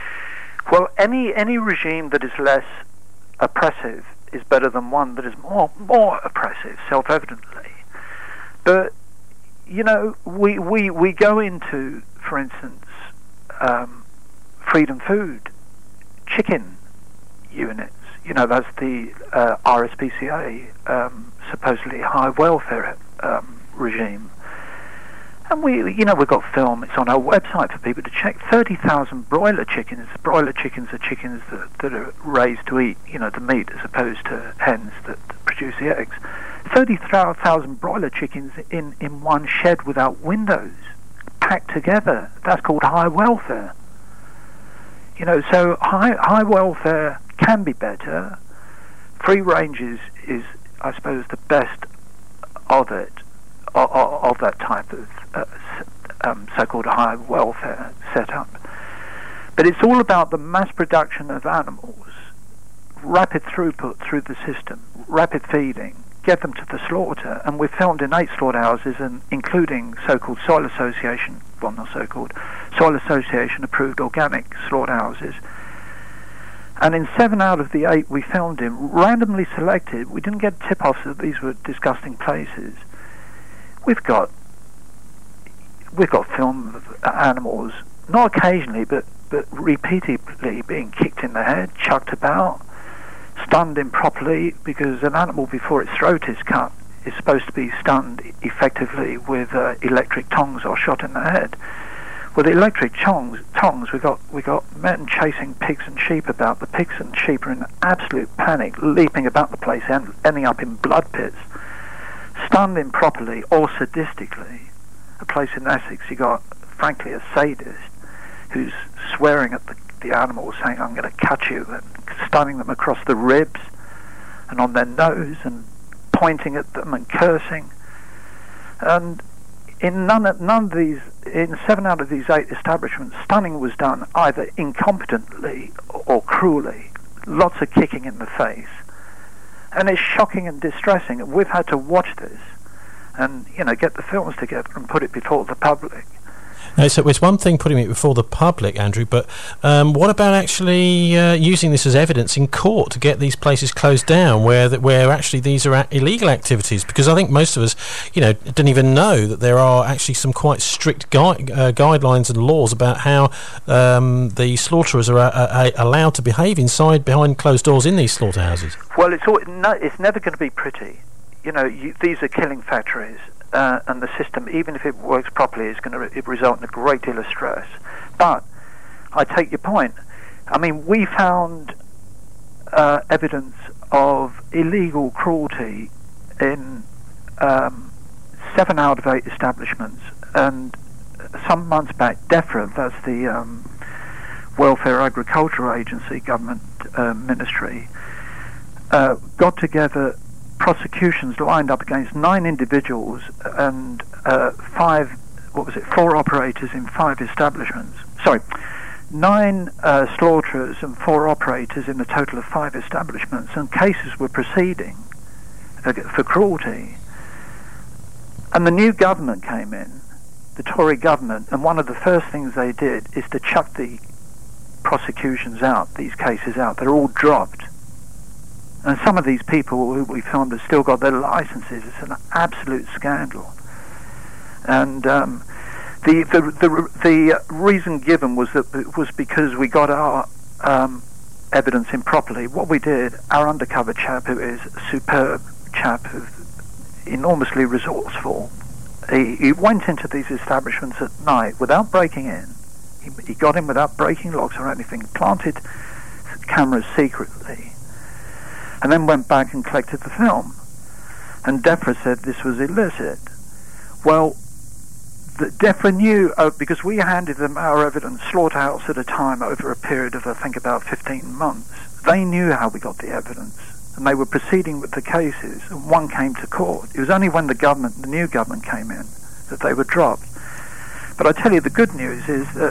Well, any any regime that is less oppressive is better than one that is more more oppressive, self-evidently. But, you know, we, we, we go into, for instance, um, Freedom Food chicken units. You know, that's the uh, R S P C A, um, supposedly high welfare um, regime. And we, you know, we've got film, it's on our website for people to check. thirty thousand broiler chickens. Broiler chickens are chickens that, that are raised to eat, you know, the meat, as opposed to hens that produce the eggs. thirty thousand broiler chickens in, in one shed without windows, packed together. That's called high welfare. You know, so high, high welfare can be better. Free range is, is, I suppose, the best of it, of, of that type of uh, um, so-called high welfare setup. But it's all about the mass production of animals, rapid throughput through the system, rapid feeding, get them to the slaughter. And we've filmed in eight slaughterhouses, and including so-called Soil Association, well, not so-called, Soil Association approved organic slaughterhouses. And in seven out of the eight we filmed in, randomly selected, we didn't get tip-offs that these were disgusting places. We've got we've got film of animals, not occasionally, but, but repeatedly being kicked in the head, chucked about, stunned improperly, because an animal before its throat is cut is supposed to be stunned effectively with uh, electric tongs or shot in the head. With the electric tongs, tongs we got we got men chasing pigs and sheep about. The pigs and sheep are in absolute panic, leaping about the place, and ending up in blood pits. Stunned improperly or sadistically. A place in Essex, you got, frankly, a sadist who's swearing at the, the animals, saying, "I'm going to cut you," and stunning them across the ribs and on their nose, and pointing at them and cursing. And in none of, none of these, in seven out of these eight establishments, stunning was done either incompetently or cruelly. Lots of kicking in the face. And it's shocking and distressing. We've had to watch this and, you know, get the films together and put it before the public. Now, so it's one thing putting it before the public, Andrew, but um, what about actually uh, using this as evidence in court to get these places closed down where that where actually these are a- illegal activities? Because I think most of us, you know, don't even know that there are actually some quite strict gui- uh, guidelines and laws about how um, the slaughterers are uh, allowed to behave inside, behind closed doors in these slaughterhouses. Well, it's all, no, it's never going to be pretty. You know, you, these are killing factories. Uh, and the system, even if it works properly, is going to re- result in a great deal of stress. But I take your point. I mean, we found uh, evidence of illegal cruelty in um, seven out of eight establishments, and some months back, DEFRA, that's the um, Welfare Agricultural Agency government uh, ministry, uh, got together prosecutions lined up against nine individuals and uh, five, what was it, four operators in five establishments. Sorry, nine uh, slaughterers and four operators in a total of five establishments, and cases were proceeding uh, for cruelty. And the new government came in, the Tory government, and one of the first things they did is to chuck the prosecutions out, these cases out. They're all dropped. And some of these people who we found have still got their licenses. It's an absolute scandal. And um, the, the the the reason given was that it was because we got our um, evidence improperly. What we did, our undercover chap, who is a superb chap, who's enormously resourceful, he, he went into these establishments at night without breaking in. He, he got in without breaking locks or anything, planted cameras secretly, and then went back and collected the film. And DEFRA said this was illicit. Well, the DEFRA knew, uh, because we handed them our evidence slaughterhouse at a time over a period of, I think, about fifteen months. They knew how we got the evidence, and they were proceeding with the cases, and one came to court. It was only when the government, the new government came in, that they were dropped. But I tell you, the good news is that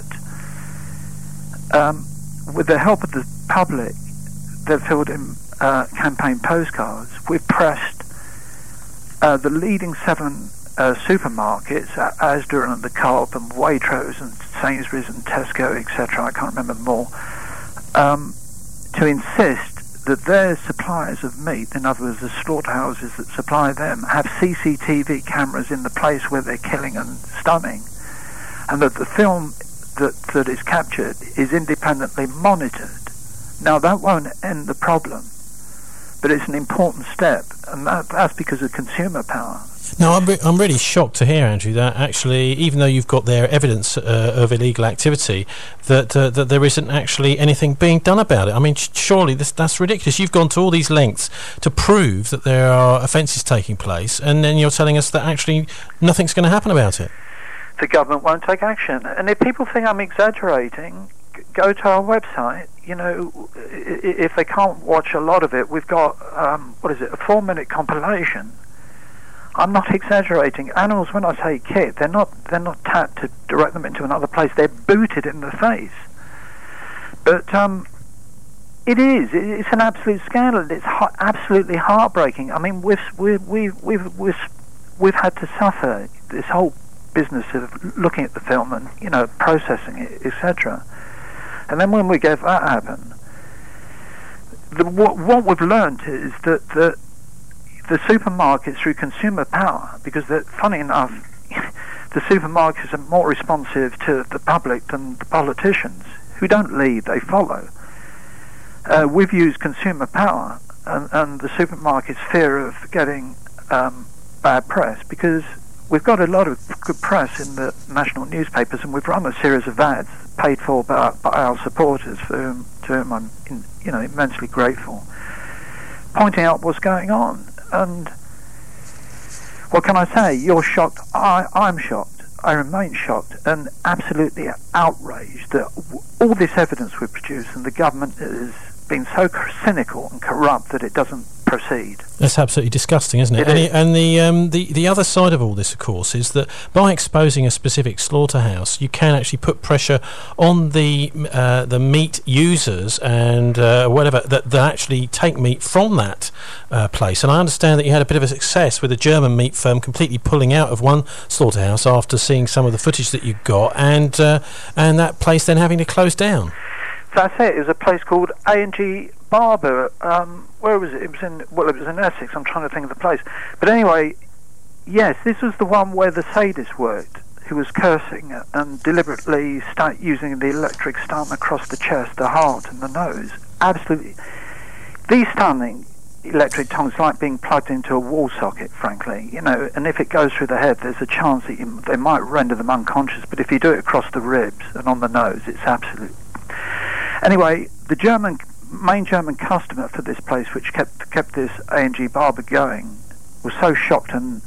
um, with the help of the public, they've filled in uh, campaign postcards. We've pressed uh, the leading seven uh, supermarkets, uh, Asda and the Co-op and Waitrose and Sainsbury's and Tesco, et cetera, I can't remember more, um, to insist that their suppliers of meat, in other words the slaughterhouses that supply them, have C C T V cameras in the place where they're killing and stunning, and that the film that, that is captured is independently monitored. Now that won't end the problem, but it's an important step, and that, that's because of consumer power. No, I'm, re- I'm really shocked to hear, Andrew, that actually, even though you've got their evidence uh, of illegal activity, that uh, that there isn't actually anything being done about it. I mean, sh- surely this, that's ridiculous. You've gone to all these lengths to prove that there are offences taking place, and then you're telling us that actually nothing's going to happen about it. The government won't take action. And if people think I'm exaggerating, g- go to our website. You know, I- if they can't watch a lot of it, we've got, um, what is it, a four-minute compilation. I'm not exaggerating. Animals, when I say kick, they're not they're not tapped to direct them into another place. They're booted in the face. But um, it is. It's an absolute scandal. It's ha- absolutely heartbreaking. I mean, we've we've we've we've we've, we've had to suffer this whole business of looking at the film and, you know, processing it, et cetera. And then when we gave that happen, the, what, what we've learned is that the the supermarkets, through consumer power, because they're, funny enough, the supermarkets are more responsive to the public than the politicians, who don't lead, they follow. Uh, we've used consumer power and, and the supermarkets' fear of getting um, bad press, because we've got a lot of good press in the national newspapers, and we've run a series of ads paid for by, by our supporters, for whom, to whom I'm in, you know, immensely grateful, pointing out what's going on. And what can I say? You're shocked. I, I'm shocked. I remain shocked and absolutely outraged that w- all this evidence we've produced, and the government has been so cynical and corrupt that it doesn't proceed. That's absolutely disgusting, isn't it? It and, is. it, and the um, the the other side of all this, of course, is that by exposing a specific slaughterhouse, you can actually put pressure on the uh, the meat users and uh, whatever that, that actually take meat from that uh, place. And I understand that you had a bit of a success with a German meat firm completely pulling out of one slaughterhouse after seeing some of the footage that you got, and uh, and that place then having to close down. That's it. It was a place called A and G Barber. Um, where was it? It was in, well, it was in Essex. I'm trying to think of the place. But anyway, yes, this was the one where the sadist worked, who was cursing and deliberately start using the electric stun across the chest, the heart, and the nose. Absolutely. These stunning electric tongues like being plugged into a wall socket, frankly, you know, and if it goes through the head, there's a chance that you, they might render them unconscious, but if you do it across the ribs and on the nose, it's absolute. Anyway, the German main German customer for this place, which kept kept this A and G Barber going, was so shocked and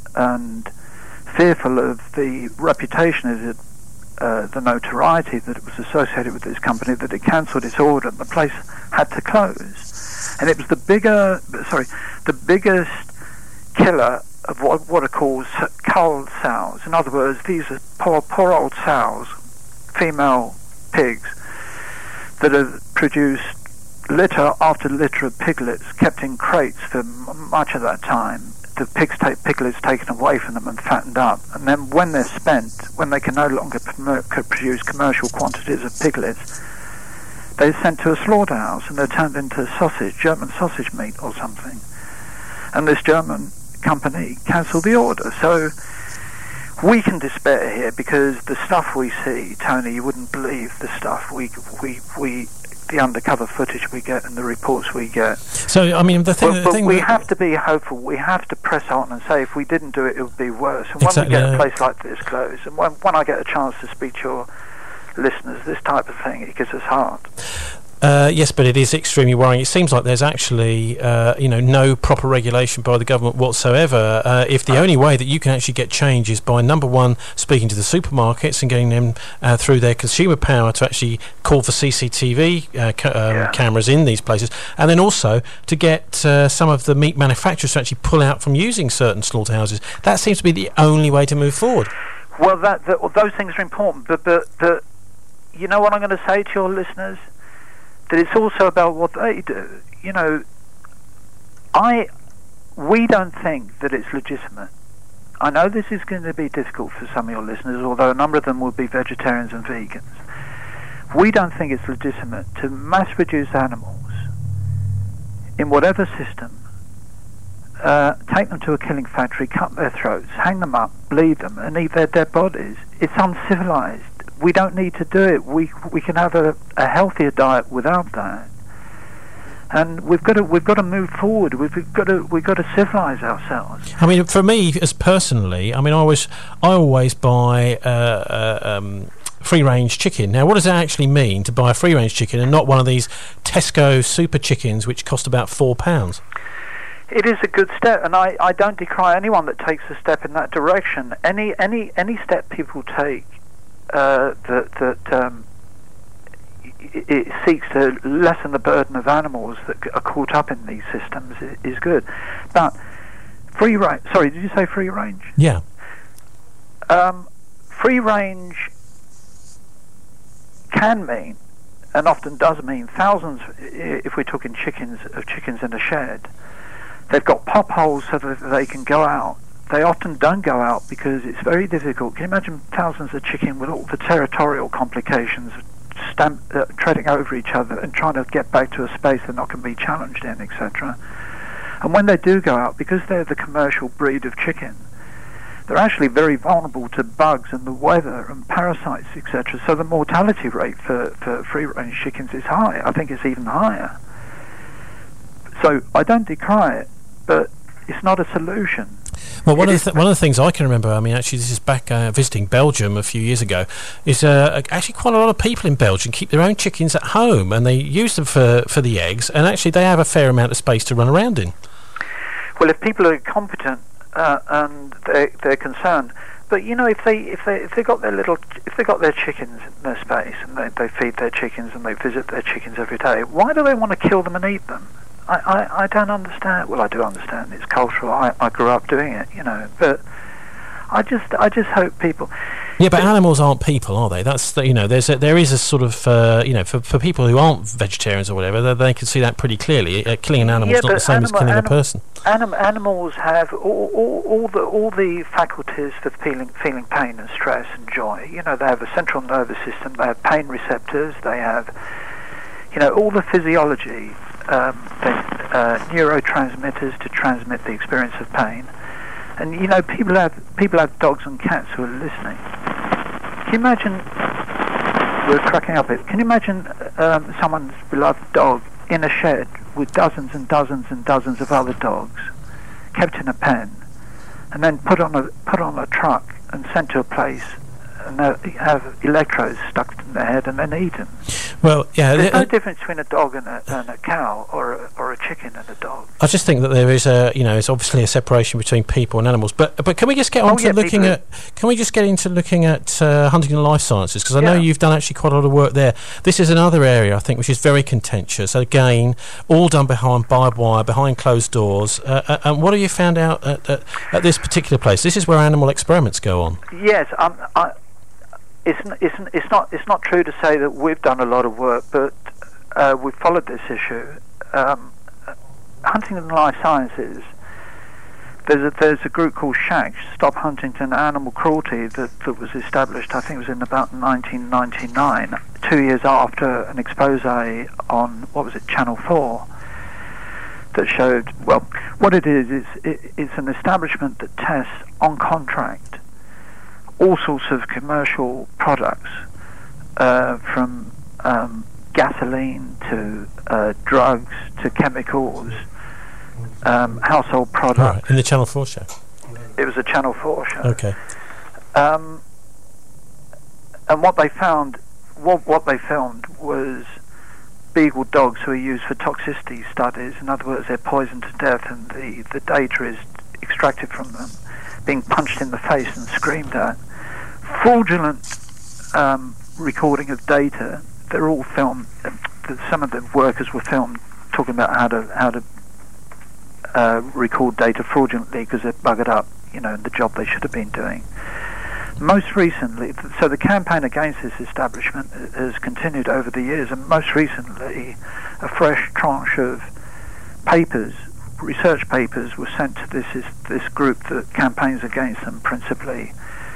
and fearful of the reputation of it, uh, the notoriety that it was associated with this company, that it cancelled its order and the place had to close. And it was the bigger, sorry, the biggest killer of what, what are called cull sows. In other words, these are poor, poor old sows, female pigs, that have produced litter after litter of piglets, kept in crates for m- much of that time. The pigs take piglets taken away from them and fattened up, and then when they're spent, when they can no longer promote, produce commercial quantities of piglets, they're sent to a slaughterhouse and they're turned into sausage, German sausage meat or something. And this German company cancelled the order. So we can despair here because the stuff we see, Tony, you wouldn't believe the stuff we we we. the undercover footage we get and the reports we get. So, I mean, the thing... But, the but thing we that have to be hopeful. We have to press on and say if we didn't do it, it would be worse. And Exactly, when we get yeah. a place like this closed, and when, when I get a chance to speak to your listeners, this type of thing, it gives us heart. Uh, yes, but it is extremely worrying. It seems like there's actually, uh, you know, no proper regulation by the government whatsoever. Uh, if the only way that you can actually get change is by, number one, speaking to the supermarkets and getting them uh, through their consumer power to actually call for C C T V uh, ca- um, Yeah. cameras in these places, and then also to get uh, some of the meat manufacturers to actually pull out from using certain slaughterhouses. That seems to be the only way to move forward. Well, that, that well, those things are important, but, but, but you know what I'm going to say to your listeners? That it's also about what they do. You know, I, we don't think that it's legitimate. I know this is going to be difficult for some of your listeners, although a number of them will be vegetarians and vegans. We don't think it's legitimate to mass-produce animals in whatever system, uh, take them to a killing factory, cut their throats, hang them up, bleed them, and eat their dead bodies. It's uncivilized. We don't need to do it. We we can have a, a healthier diet without that. And we've got to we've got to move forward. We've got to we've got to civilize ourselves. I mean, for me, as personally, I mean, I always I always buy uh, uh, um, free-range chicken. Now, what does that actually mean to buy a free-range chicken and not one of these Tesco super chickens which cost about four pounds? It is a good step, and I, I don't decry anyone that takes a step in that direction. Any any any step people take uh, that that um, it, it seeks to lessen the burden of animals that are caught up in these systems is, is good. But free range. Sorry, did you say free range? Yeah. Um, free range can mean, and often does mean, thousands. If we're talking chickens of chickens in a shed. They've got pop holes so that they can go out. They often don't go out because it's very difficult. Can you imagine thousands of chicken with all the territorial complications, stamp, uh, treading over each other and trying to get back to a space they're not going to be challenged in, et cetera. And when they do go out, because they're the commercial breed of chicken, they're actually very vulnerable to bugs and the weather and parasites, et cetera. So the mortality rate for, for free-range chickens is high. I think it's even higher. So I don't decry it, but it's not a solution. Well, one It of the th- one of the things I can remember, I mean, actually, this is back uh, visiting Belgium a few years ago, is uh, actually quite a lot of people in Belgium keep their own chickens at home, and they use them for, for the eggs, and actually they have a fair amount of space to run around in. Well, if people are competent uh, and they're, they're concerned, but you know, if they if they if they got their little if they got their chickens in their space and they they feed their chickens and they visit their chickens every day, why do they want to kill them and eat them? I, I, I don't understand. Well, I do understand. It's cultural. I, I grew up doing it, you know. But I just I just hope people. Yeah, but animals aren't people, are they? That's the, you know, there's a, there is a sort of uh, you know, for for people who aren't vegetarians or whatever, they, they can see that pretty clearly. Uh, killing an animal Yeah, is not the same animal, as killing anim- a person. Anim- animals have all, all, all the all the faculties for feeling feeling pain and stress and joy. You know, they have a central nervous system. They have pain receptors. They have, you know, all the physiology. Um, they, uh, neurotransmitters to transmit the experience of pain, and you know people have people have dogs and cats who are listening. Can you imagine? We're cracking up it. Can you imagine um, someone's beloved dog in a shed with dozens and dozens and dozens of other dogs, kept in a pen, and then put on a put on a truck and sent to a place? And they have electrodes stuck in their head and then eaten. Well, yeah. There's uh, no difference between a dog and a, and a cow, or a, or a chicken and a dog. I just think that there is a, you know, it's obviously a separation between people and animals. But but can we just get on Oh, to yeah, looking people- at? Can we just get into looking at uh, Huntington Life Sciences? Because I know Yeah. you've done actually quite a lot of work there. This is another area I think which is very contentious. Again, all done behind barbed wire, behind closed doors. Uh, uh, and what have you found out at, at, at this particular place? This is where animal experiments go on. Yes, um, I, it's, n- it's, n- it's not it's not true to say that we've done a lot of work, but uh, we've followed this issue. Um, Huntington Life Sciences. There's a, there's a group called SHAC, Stop Huntington Animal Cruelty, that, that was established, I think it was in about nineteen ninety-nine, two years after an expose on, what was it, Channel four, that showed, well, what it is, is it, it's an establishment that tests on contract all sorts of commercial products, uh, from um, gasoline to uh, drugs to chemicals, um, household products. Right, in the Channel four show. It was a Channel four show. Okay. Um, and what they found, what, what they filmed was beagle dogs who are used for toxicity studies. In other words, they're poisoned to death, and the, the data is extracted from them, being punched in the face and screamed at. Fraudulent um, recording of data. They're all filmed. Uh, some of the workers were filmed talking about how to how to uh, record data fraudulently because they're buggered up, you know, in the job they should have been doing. Most recently, th- so the campaign against this establishment has continued over the years, and most recently, a fresh tranche of papers, research papers, were sent to this is, this group that campaigns against them principally,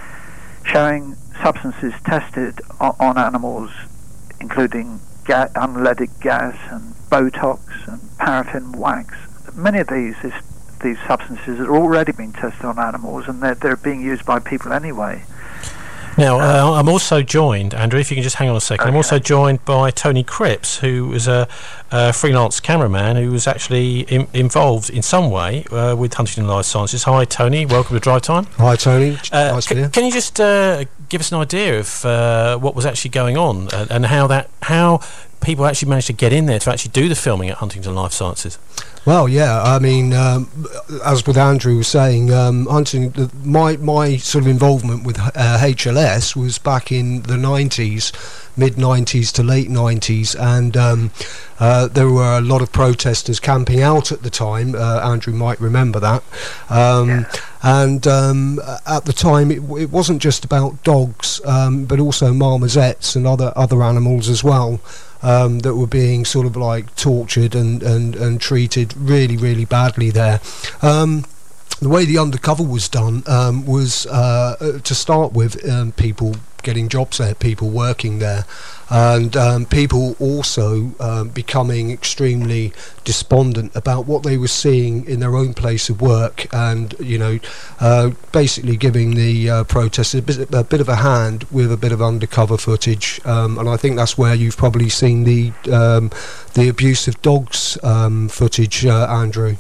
showing substances tested o- on animals, including ga- unleaded gas and Botox and paraffin wax. Many of these is, these substances are already being tested on animals, and they're, they're being used by people anyway. Now, uh, I'm also joined, Andrew, if you can just hang on a second, Okay. I'm also joined by Tony Cripps, who is a, a freelance cameraman who was actually in, involved in some way uh, with Huntington Life Sciences. Hi, Tony. Welcome to Drive Time. Hi, Tony. Uh, nice c- to hear. can you just uh, give us an idea of uh, what was actually going on and, and how that how people actually managed to get in there to actually do the filming at Huntington Life Sciences? Well, yeah, I mean, um, as with Andrew was saying, um, Hunting, the, my my sort of involvement with uh, H L S was back in the nineties, mid nineties to late nineties, and um, uh, there were a lot of protesters camping out at the time. Uh, Andrew might remember that. Um, Yeah. And um, at the time, it, it wasn't just about dogs, um, but also marmosets and other other animals as well. Um, that were being sort of like tortured and, and, and treated really, really badly there. Um, the way the undercover was done um, was uh, to start with um, people getting jobs there, people working there, and um, people also um, becoming extremely despondent about what they were seeing in their own place of work, and you know, uh, basically giving the uh, protesters a bit, a bit of a hand with a bit of undercover footage, um, and I think that's where you've probably seen the um, the abuse of dogs um, footage, uh, Andrew.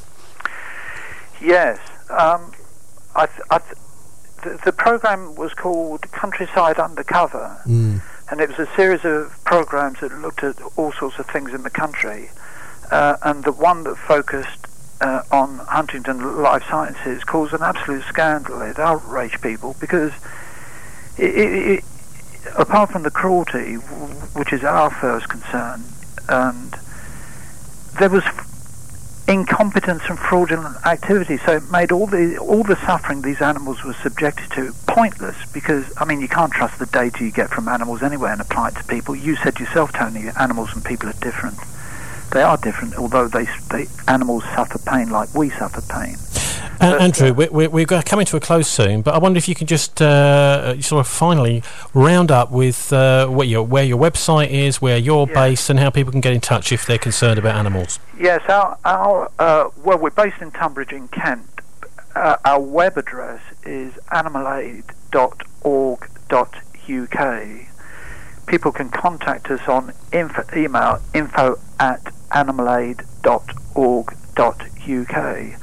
Yes. Um, I th- I th- the, the program was called Countryside Undercover, Mm. and it was a series of programs that looked at all sorts of things in the country. Uh, and the one that focused uh, on Huntington Life Sciences caused an absolute scandal. It outraged people because, it, it, it, apart from the cruelty, w- which is our first concern, and there was incompetence and fraudulent activity, so it made all the all the suffering these animals were subjected to pointless, because I mean you can't trust the data you get from animals anyway and apply it to people. You said yourself, Tony, animals and people are different. They are different, although they, they animals suffer pain like we suffer pain. Uh, But, Andrew, uh, we, we, we're going to come to a close soon, but I wonder if you can just uh, sort of finally round up with uh, what your, where your website is, where you're Yeah. based, and how people can get in touch if they're concerned about animals. Yes, our, our uh, well, we're based in Tunbridge in Kent. Uh, our web address is animalaid dot org dot U K. People can contact us on info, email info at animalaid dot org dot U K.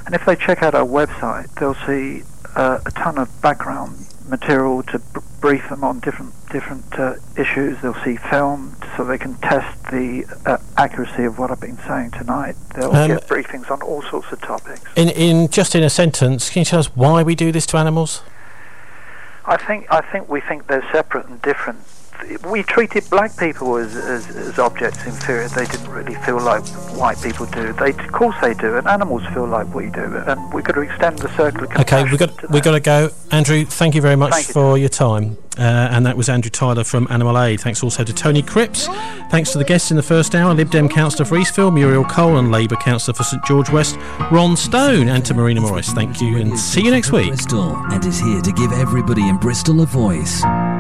And if they check out our website, they'll see uh, a ton of background material to b- brief them on different different uh, issues. They'll see film so they can test the uh, accuracy of what I've been saying tonight. They'll Um, get briefings on all sorts of topics. In, in just in a sentence, can you tell us why we do this to animals? I think I think we think they're separate and different. We treated black people as, as, as objects inferior. They didn't really feel like white people do. They, of course, they do, and animals feel like we do. And we've got to extend the circle of compassion. Okay, we got we got to go. Andrew, thank you very much Thank you. for your time. Uh, and that was Andrew Tyler from Animal Aid. Thanks also to Tony Cripps. Thanks to the guests in the first hour: Lib Dem councillor for Eastfield, Muriel Cole, and Labour councillor for St George West, Ron Stone, and to Marina Morris. Thank you, and see you next week. Bristol, and is here to give everybody in Bristol a voice.